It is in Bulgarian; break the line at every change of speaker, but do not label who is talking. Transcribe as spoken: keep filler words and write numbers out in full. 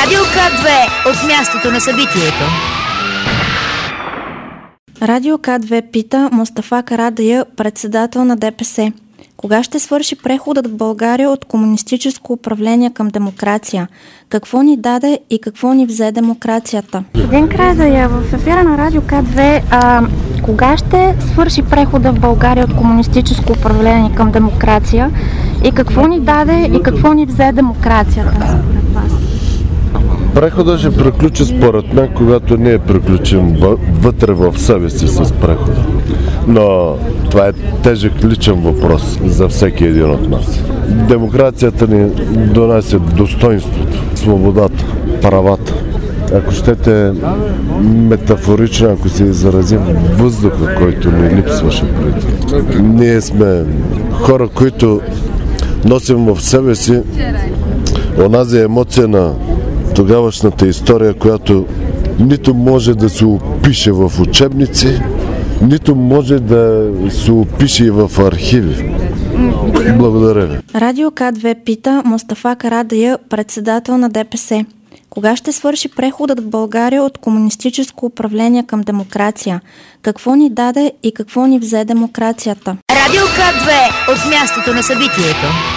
Радио К две от мястото на събитието.
Радио К две пита Мустафа Карадайъ, председател на ДПС. Кога ще свърши преходът в България от комунистическо управление към демокрация? Какво ни даде и какво ни взе демокрацията?
Господин Карадайъ, в ефира на Радио К две, а, кога ще свърши прехода в България от комунистическо управление към демокрация и какво ни даде и какво ни взе демокрацията според вас?
Преходът ще приключи според мен, когато ние приключим вътре в себе си с прехода. Но това е тежък личен въпрос за всеки един от нас. Демокрацията ни донася достоинството, свободата, правата. Ако щете метафорично, ако се изразим, въздуха, който ни липсваше преди. Ние сме хора, които носим в себе си онази емоция на тогавашната история, която нито може да се опише в учебници, нито може да се опише и в архиви. Благодаря ви.
Радио К две пита Мустафа Карадайъ, председател на ДПС. Кога ще свърши преходът в България от комунистическо управление към демокрация? Какво ни даде и какво ни взе демокрацията?
Радио К две от мястото на събитието.